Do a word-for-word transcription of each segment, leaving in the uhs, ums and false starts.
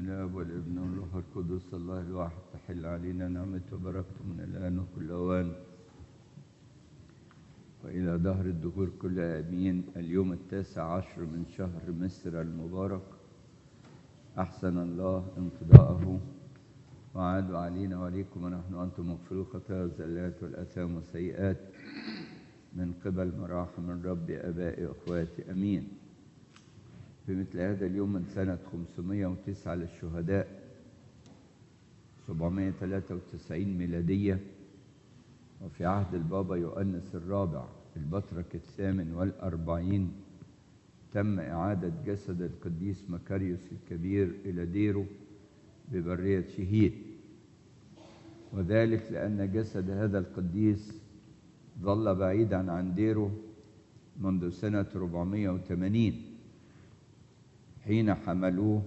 الاب والابن والروح القدس الله الواحد تحل علينا نعمته وبركته من الان وكل اوان والى دهر الدهور كل امين. اليوم التاسع عشر من شهر مصر المبارك، احسن الله انقضاءه وعاد علينا وعليكم ونحن انتم مغفروا الخطايا والزلات والاثام والسيئات من قبل مراحم الرب ابائي واخواتي امين. في مثل هذا اليوم من سنة خمسمائة وتسعة للشهداء سبعمائة وثلاثة وتسعين ميلادية، وفي عهد البابا يؤنس الرابع البطرك الثامن والأربعين، تم إعادة جسد القديس مكاريوس الكبير إلى ديره ببرية شهيد، وذلك لأن جسد هذا القديس ظل بعيدا عن ديره منذ سنة أربعمائة وثمانين حين حملوه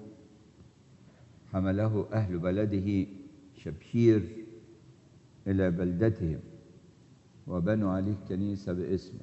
حمله أهل بلده شبشير إلى بلدتهم وبنوا عليه كنيسة باسمه،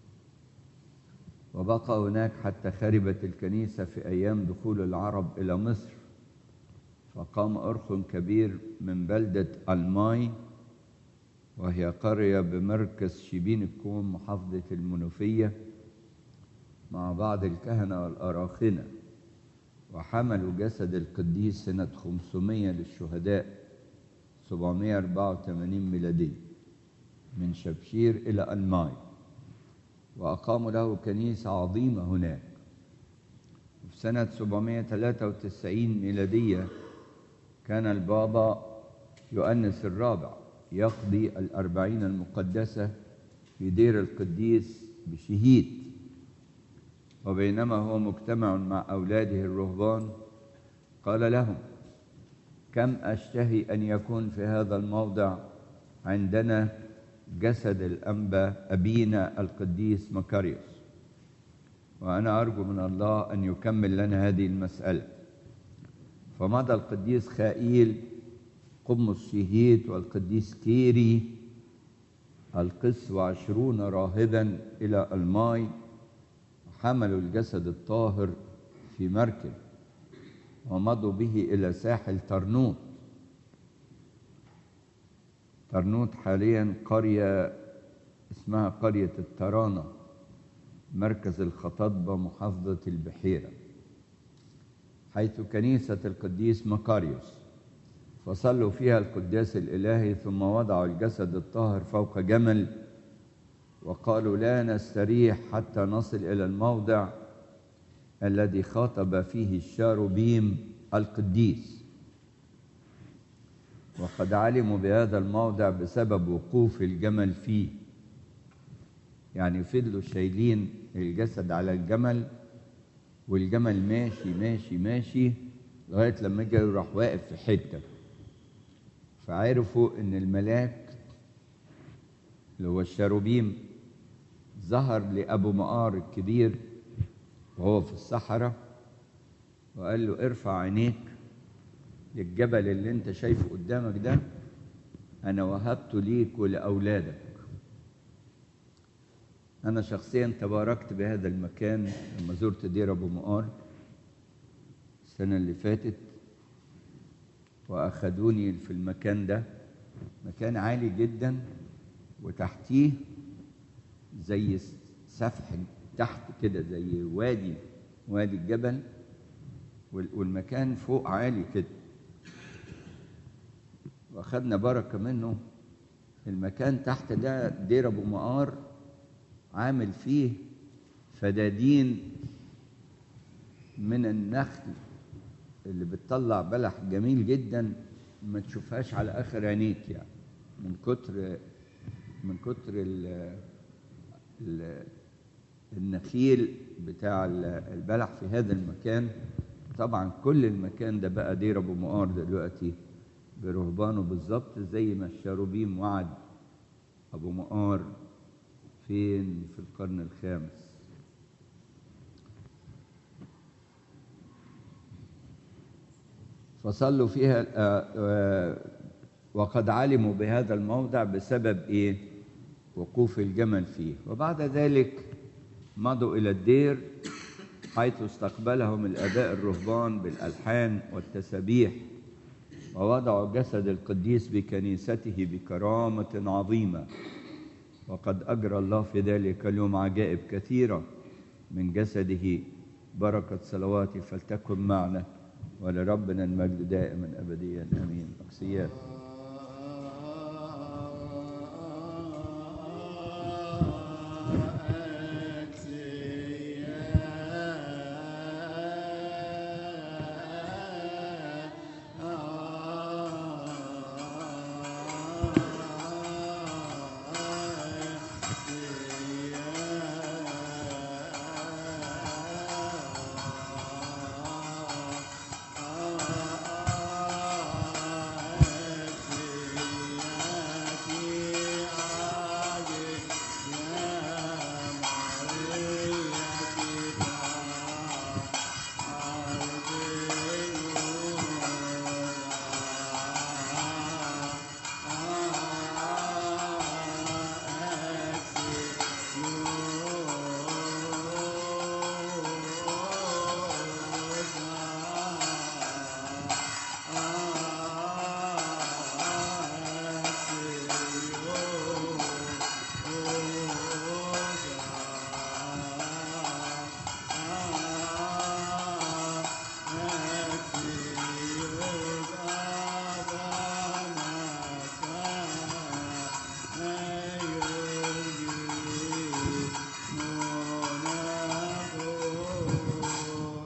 وبقى هناك حتى خربت الكنيسة في أيام دخول العرب إلى مصر، فقام أرخ كبير من بلدة الماي وهي قرية بمركز شبين الكوم محافظة المنوفية مع بعض الكهنة والأراخنة، وحملوا جسد القديس سنة خمسمائة للشهداء سبعمائة وأربعة وثمانين ميلادية من شبشير إلى الماي، وأقاموا له كنيسة عظيمة هناك. وفي سنة سبعمائة وثلاثة وتسعين ميلادية كان البابا يؤنس الرابع يقضي الأربعين المقدسة في دير القديس بشهيد، وبينما هو مجتمع مع أولاده الرهبان قال لهم: كم أشتهي أن يكون في هذا الموضع عندنا جسد الأنبا أبينا القديس مكاريوس، وأنا أرجو من الله أن يكمل لنا هذه المسألة. فمضى القديس خائيل قمص شهيد والقديس كيري القس وعشرون راهبا إلى الماي، حملوا الجسد الطاهر في مركب ومضوا به إلى ساحل ترنوط. ترنوط حاليا قرية اسمها قرية الترانة، مركز الخطاطبة محافظة البحيرة، حيث كنيسة القديس مكاريوس، فصلوا فيها القداس الإلهي، ثم وضعوا الجسد الطاهر فوق جمل وقالوا: لا نستريح حتى نصل إلى الموضع الذي خاطب فيه الشاروبيم القديس. وقد علموا بهذا الموضع بسبب وقوف الجمل فيه، يعني فضلوا شايلين الجسد على الجمل والجمل ماشي ماشي ماشي لغاية لما جاء راح واقف في حتة، فعرفوا إن الملاك اللي هو الشاروبيم ظهر لأبو مقار الكبير وهو في الصحراء وقال له: ارفع عينيك للجبل اللي انت شايفه قدامك ده، انا وهبته ليك ولأولادك. انا شخصيا تباركت بهذا المكان لما زرت دير ابو مقار السنة اللي فاتت، واخدوني في المكان ده، مكان عالي جدا وتحتيه زي سفح تحت كده، زي وادي وادي الجبل، والمكان فوق عالي كده، واخدنا بركة منه. المكان تحت ده دير ابو مقار عامل فيه فدادين من النخل اللي بتطلع بلح جميل جدا ما تشوفهاش على اخر عينيك، يعني من كتر من كتر ال ال النخيل بتاع البلح في هذا المكان. طبعا كل المكان ده بقى دير ابو مقار دلوقتي برهبانه بالظبط زي ما الشاروبيم وعد ابو مقار فين في القرن الخامس. فصلوا فيها وقد علموا بهذا الموضع بسبب ايه؟ وقوف الجمل فيه. وبعد ذلك مضوا إلى الدير حيث استقبلهم الآباء الرهبان بالألحان والتسابيح، ووضعوا جسد القديس بكنيسته بكرامة عظيمة. وقد أجرى الله في ذلك اليوم عجائب كثيرة من جسده. بركة صلواتي فلتكن معنا، ولربنا المجد دائما أبديا آمين. أقسيات